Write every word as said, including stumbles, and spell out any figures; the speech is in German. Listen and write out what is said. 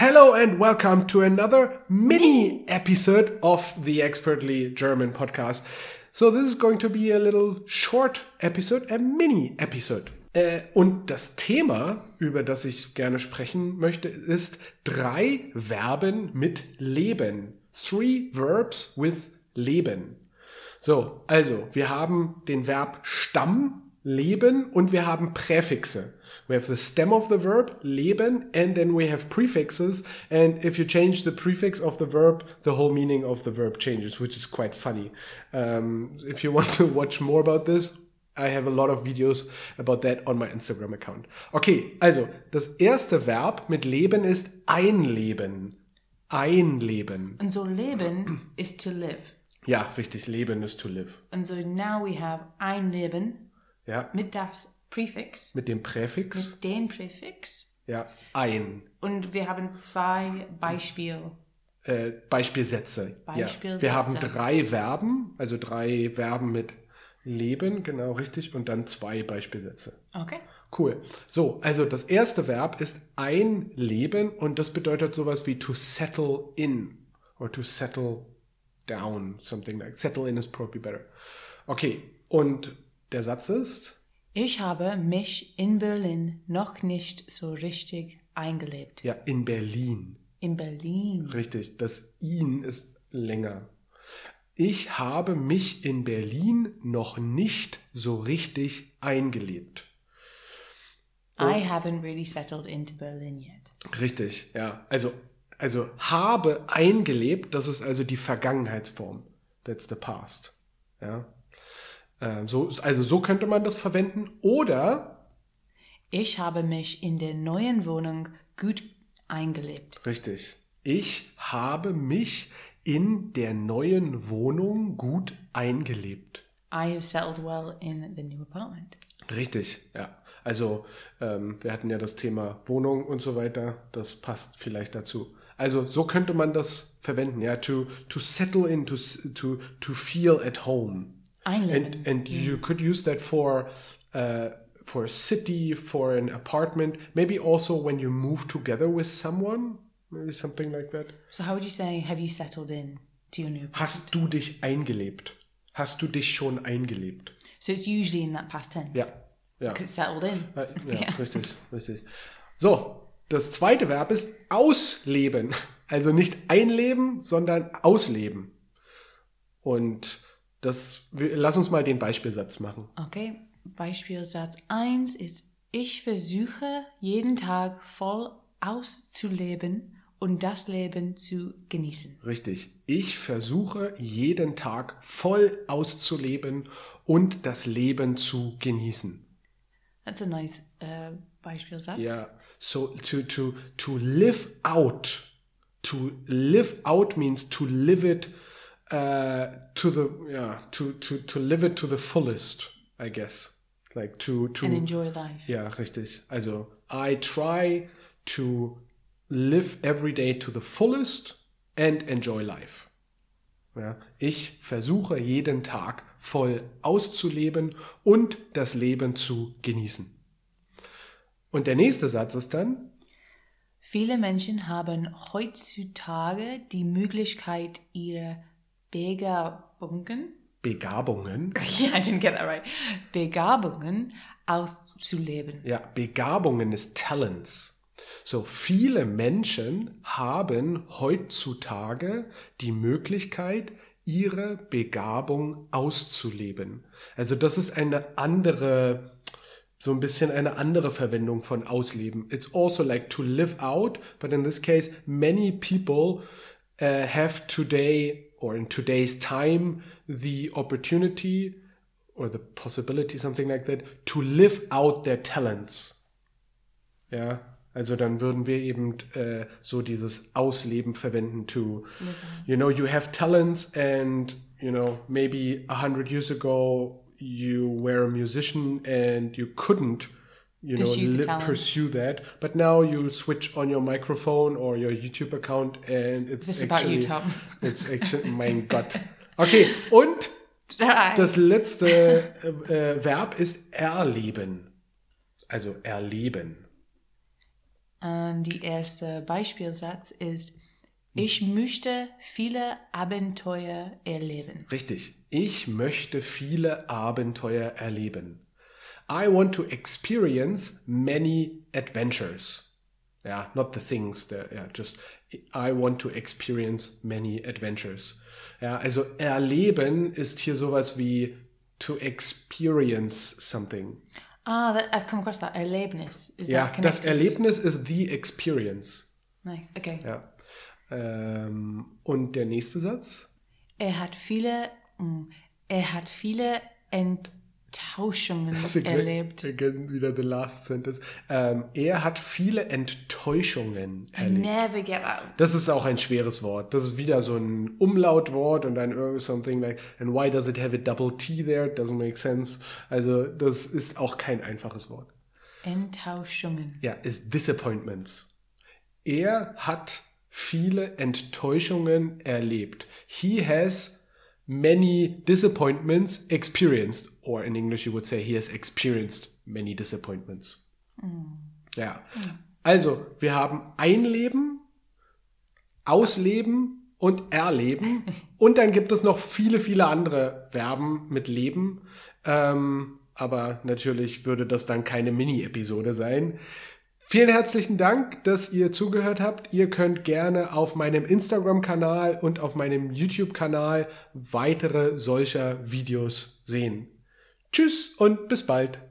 Hello and welcome to another mini episode of the Expertly German podcast. So this is going to be a little short episode, a mini episode. Äh, und das Thema, über das ich gerne sprechen möchte, ist drei Verben mit Leben. Three verbs with Leben. So, also wir haben den Verb Stamm, Leben und wir haben Präfixe. We have the stem of the verb, leben, and then we have prefixes. And if you change the prefix of the verb, the whole meaning of the verb changes, which is quite funny. Um, if you want to watch more about this, I have a lot of videos about that on my Instagram account. Okay, also das erste Verb mit leben ist einleben. Einleben. Und so leben is to live. Ja, richtig, leben ist to live. Und so now we have einleben ja. mit das Präfix. Mit dem Präfix. Mit dem Präfix. Ja, ein. Und wir haben zwei Beispiel. Äh, Beispielsätze. Beispielsätze. Ja. Wir haben drei Verben, also drei Verben mit leben, genau richtig, und dann zwei Beispielsätze. Okay. Cool. So, also das erste Verb ist einleben und das bedeutet sowas wie to settle in or to settle down, something like settle in is probably better. Okay, und der Satz ist? Ich habe mich in Berlin noch nicht so richtig eingelebt. Ja, in Berlin. In Berlin. Richtig, das in ist länger. Ich habe mich in Berlin noch nicht so richtig eingelebt. Und I haven't really settled into Berlin yet. Richtig, ja. Also, also habe eingelebt, das ist also die Vergangenheitsform. That's the past. Ja. So, also so könnte man das verwenden. Oder ich habe mich in der neuen Wohnung gut eingelebt. Richtig. Ich habe mich in der neuen Wohnung gut eingelebt. I have settled well in the new apartment. Richtig, ja. Also ähm, wir hatten ja das Thema Wohnung und so weiter. Das passt vielleicht dazu. Also so könnte man das verwenden. Ja, to to settle in, to to to feel at home. Einleben. And, and you could use that for uh, for a city, for an apartment, maybe also when you move together with someone, maybe something like that. So how would you say, have you settled in to your new apartment? Hast du dich eingelebt? Hast du dich schon eingelebt? So it's usually in that past tense. Ja. ja. Because it's settled in. Ja, ja, ja, richtig, richtig. So, das zweite Verb ist ausleben. Also nicht einleben, sondern ausleben. Und Das, lass uns mal den Beispielsatz machen. Okay, Beispielsatz eins ist, ich versuche jeden Tag voll auszuleben und das Leben zu genießen. Richtig. Ich versuche jeden Tag voll auszuleben und das Leben zu genießen. That's a nice uh, Beispielsatz. Yeah. So to to to live out. To live out means to live it Uh, to the yeah to to to live it to the fullest, I guess, like to to and enjoy life. Ja, richtig. Also I try to live every day to the fullest and enjoy life. Ja, ich versuche jeden Tag voll auszuleben und das Leben zu genießen. Und der nächste Satz ist dann: Viele Menschen haben heutzutage die Möglichkeit, ihre Begabungen. Begabungen? Yeah, I didn't get that right. Begabungen auszuleben. Ja, Begabungen ist Talents. So, viele Menschen haben heutzutage die Möglichkeit, ihre Begabung auszuleben. Also das ist eine andere, so ein bisschen eine andere Verwendung von ausleben. It's also like to live out, but in this case, many people uh, have today or in today's time, the opportunity or the possibility, something like that, to live out their talents. Ja, also dann würden wir eben äh, so dieses Ausleben verwenden to, you know, you have talents and, you know, maybe a hundred years ago you were a musician and you couldn't, you know, pursue, li- pursue that. But now you switch on your microphone or your YouTube account and it's This actually, is about you, Tom. It's actually, mein Gott. Okay, und Drei. das letzte äh, Verb ist erleben. Also erleben. Und die erste Beispielsatz ist, ich möchte viele Abenteuer erleben. Richtig. Ich möchte viele Abenteuer erleben. I want to experience many adventures. Yeah, not the things, the, yeah, just I want to experience many adventures. Ja, also erleben ist hier sowas wie to experience something. Ah, that, I've come across that. Erlebnis. Is Ja, that das connected? Erlebnis ist the experience. Nice, okay. Ja. Ähm, und der nächste Satz? Er hat viele, mm, er hat viele Enttäuschungen erlebt. Again, wieder the last sentence. Ähm, er hat viele Enttäuschungen I erlebt. never get that. Das ist auch ein schweres Wort. Das ist wieder so ein Umlautwort und dann irgendwie something like, and why does it have a double T there? It doesn't make sense. Also das ist auch kein einfaches Wort. Enttäuschungen. Ja, ist disappointments. Er hat viele Enttäuschungen erlebt. He has many disappointments experienced. Or in English you would say he has experienced many disappointments. Mm. Ja. Mm. Also, wir haben einleben, ausleben und erleben. Und dann gibt es noch viele, viele andere Verben mit leben. Ähm, aber natürlich würde das dann keine Mini-Episode sein. Vielen herzlichen Dank, dass ihr zugehört habt. Ihr könnt gerne auf meinem Instagram-Kanal und auf meinem YouTube-Kanal weitere solcher Videos sehen. Tschüss und bis bald.